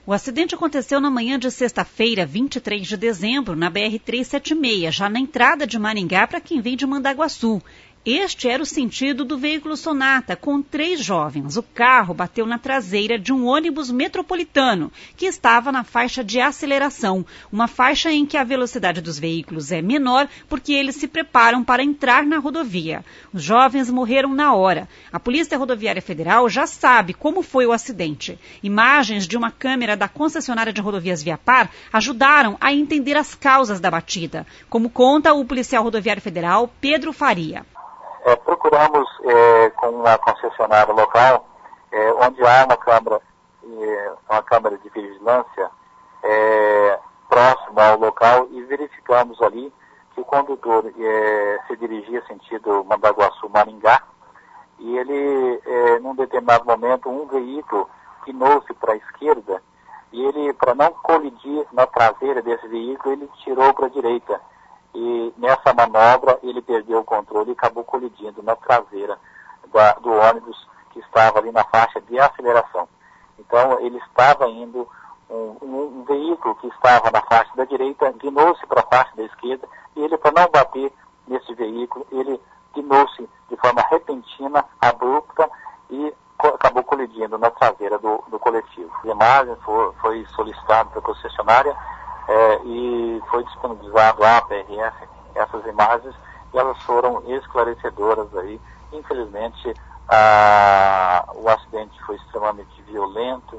O acidente aconteceu na manhã de sexta-feira, 23 de dezembro, na BR-376, já na entrada de Maringá para quem vem de Mandaguaçu. Este era o sentido do veículo Sonata, com 3 jovens. O carro bateu na traseira de um ônibus metropolitano, que estava na faixa de aceleração, uma faixa em que a velocidade dos veículos é menor porque eles se preparam para entrar na rodovia. Os jovens morreram na hora. A Polícia Rodoviária Federal já sabe como foi o acidente. Imagens de uma câmera da concessionária de rodovias Viapar ajudaram a entender as causas da batida, como conta o policial rodoviário federal Pedro Faria. Procuramos com a concessionária local, onde há uma câmera de vigilância próxima ao local, e verificamos ali que o condutor se dirigia sentido Mandaguaçu-Maringá, e ele, num determinado momento, um veículo pinou-se para a esquerda, e ele, para não colidir na traseira desse veículo, ele tirou para a direita. E nessa manobra ele perdeu o controle e acabou colidindo na traseira do ônibus que estava ali na faixa de aceleração. Então ele estava indo, um veículo que estava na faixa da direita guinou-se para a faixa da esquerda, e ele, para não bater nesse veículo, ele guinou-se de forma repentina, abrupta, e acabou colidindo na traseira do coletivo. A imagem foi solicitada para a concessionária, e foi disponibilizado à PRF essas imagens, e elas foram esclarecedoras aí. Infelizmente, o acidente foi extremamente violento,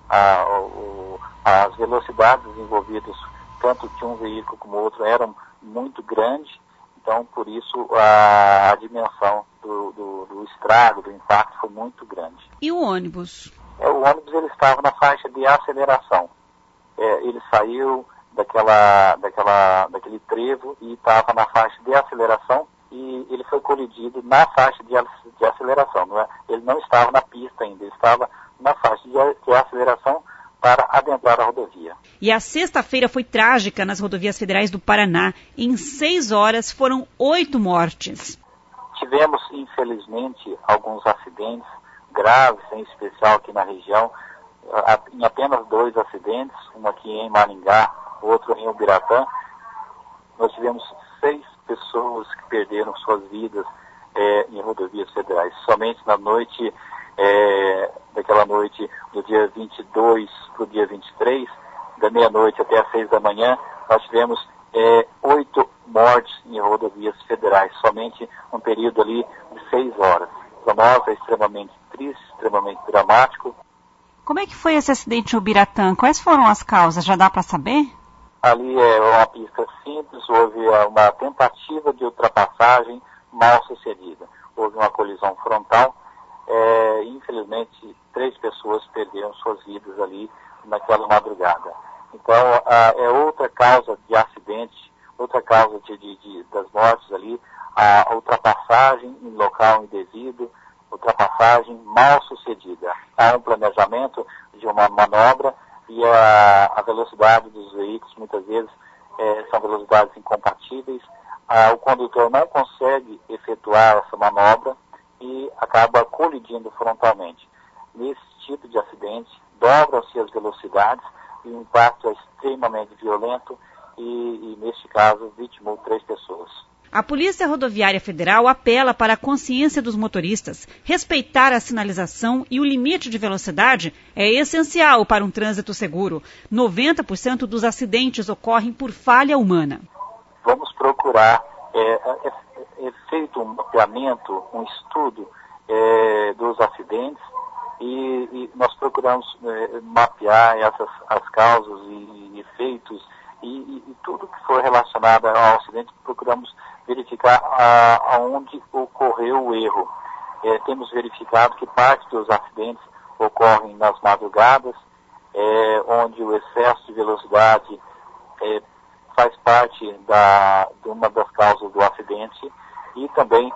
as velocidades envolvidas, tanto de um veículo como outro, eram muito grandes, então por isso a dimensão do estrago, do impacto foi muito grande. E o ônibus? O ônibus ele estava na faixa de aceleração. Ele saiu daquele trevo e estava na faixa de aceleração, e ele foi colidido na faixa de aceleração. Ele não estava na pista ainda, ele estava na faixa de aceleração para adentrar a rodovia. E a sexta-feira foi trágica nas rodovias federais do Paraná. Em 6 horas foram 8 mortes. Tivemos, infelizmente, alguns acidentes graves, em especial aqui na região. Em apenas 2 acidentes, um aqui em Maringá, outro em Ubiratã. Nós tivemos 6 pessoas que perderam suas vidas em rodovias federais. Somente na noite, daquela noite do dia 22 para o dia 23, da meia-noite até as 6 da manhã, nós tivemos 8 mortes em rodovias federais, somente um período ali de 6 horas. Para nós é extremamente triste, extremamente dramático. Como é que foi esse acidente em Ubiratã? Quais foram as causas? Já dá para saber? Ali é uma pista simples, houve uma tentativa de ultrapassagem mal sucedida. Houve uma colisão frontal. Infelizmente, 3 pessoas perderam suas vidas ali naquela madrugada. Então, é outra causa de acidente, outra causa das mortes ali, a ultrapassagem em local indevido, ultrapassagem mal sucedida. Há um planejamento de uma manobra, e a velocidade dos veículos muitas vezes são velocidades incompatíveis. O condutor não consegue efetuar essa manobra e acaba colidindo frontalmente. Nesse tipo de acidente, dobram-se as velocidades e o impacto é extremamente violento, e neste caso vitimou 3 pessoas. A Polícia Rodoviária Federal apela para a consciência dos motoristas. Respeitar a sinalização e o limite de velocidade é essencial para um trânsito seguro. 90% dos acidentes ocorrem por falha humana. Vamos procurar, feito um mapeamento, um estudo dos acidentes, e nós procuramos mapear as causas e efeitos, e tudo que for relacionado ao acidente, procuramos verificar aonde ocorreu o erro. Temos verificado que parte dos acidentes ocorrem nas madrugadas, onde o excesso de velocidade faz parte de uma das causas do acidente, e também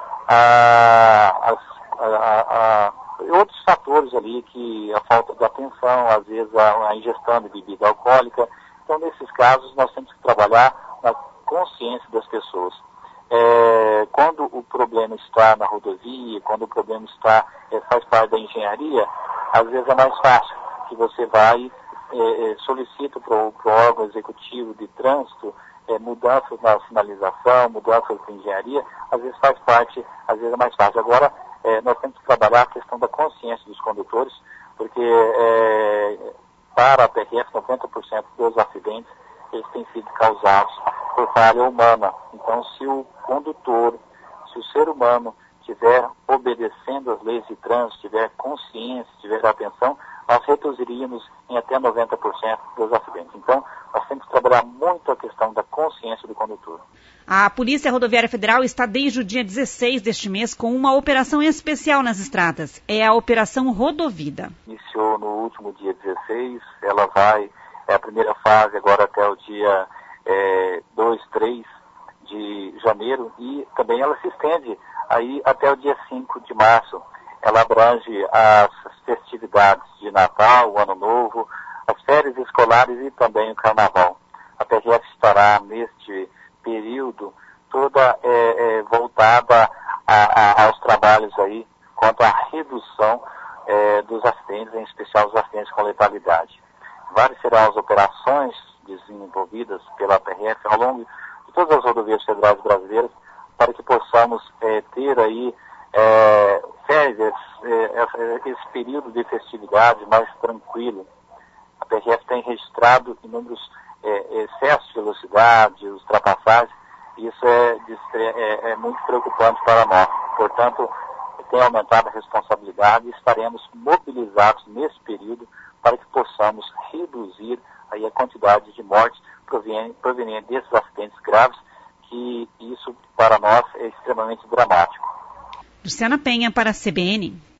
outros fatores ali, que a falta de atenção, às vezes a ingestão de bebida alcoólica. Então, nesses casos, nós temos que trabalhar na consciência das pessoas. Quando o problema está na rodovia, quando o problema faz parte da engenharia, às vezes é mais fácil, que você vai e solicito para o órgão executivo de trânsito mudanças na sinalização, mudanças de engenharia, às vezes faz parte, às vezes é mais fácil. Agora, nós temos que trabalhar a questão da consciência dos condutores, porque para a PRF, 90% dos acidentes eles têm sido causados por falha humana. Então, se o condutor, se o ser humano estiver obedecendo às leis de trânsito, tiver consciência, tiver atenção, nós reduziríamos em até 90% dos acidentes. Então, nós temos que trabalhar muito a questão da consciência do condutor. A Polícia Rodoviária Federal está desde o dia 16 deste mês com uma operação especial nas estradas. É a Operação Rodovida. Iniciou no último dia 16, ela vai, a primeira fase agora até o dia 2, 3 de janeiro e também ela se estende aí até o dia 5 de março. Ela abrange as festividades de Natal, o Ano Novo, as férias escolares e também o Carnaval. A PRF estará neste período toda voltada aos trabalhos aí quanto à redução dos acidentes, em especial os acidentes com letalidade. Várias serão as operações desenvolvidas pela PRF ao longo de todas as rodovias federais brasileiras para que possamos ter aí férias, esse período de festividade mais tranquilo. A PRF tem registrado inúmeros excessos de velocidade, ultrapassagens, e isso é muito preocupante para nós. Portanto, tem aumentado a responsabilidade e estaremos mobilizados nesse período para que possamos reduzir aí a quantidade de mortes provenientes desses acidentes graves, que isso para nós é extremamente dramático. Luciana Penha para a CBN.